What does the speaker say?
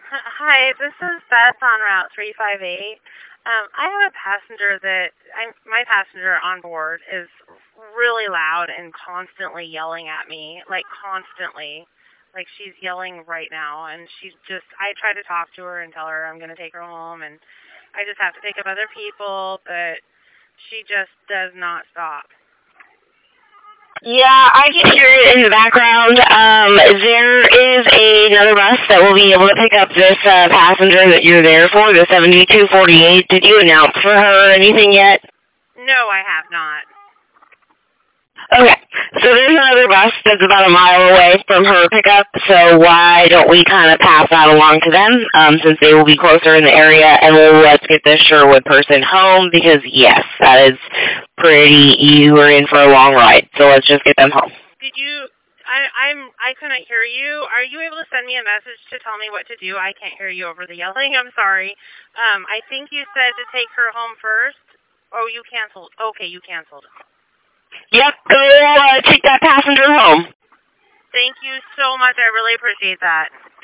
Hi, this is Beth on Route 358. I have a passenger my passenger on board is really loud and constantly yelling at me, like constantly. Like she's yelling right now, and I try to talk to her and tell her I'm going to take her home, and I just have to pick up other people, but she just does not stop. Yeah, I can hear it in the background. There is another bus that will be able to pick up this passenger that you're there for, the 7248. Did you announce for her anything yet? No, I have not. Okay, so there's another bus that's about a mile away from her pickup, so why don't we kind of pass that along to them, since they will be closer in the area, and let's get this Sherwood person home, because yes, that is we're in for a long ride, so let's just get them home. I couldn't hear you. Are you able to send me a message to tell me what to do? I can't hear you over the yelling. I'm sorry. I think you said to take her home first. Oh, you canceled. Okay, you canceled. Yep, go take that passenger home. Thank you so much. I really appreciate that.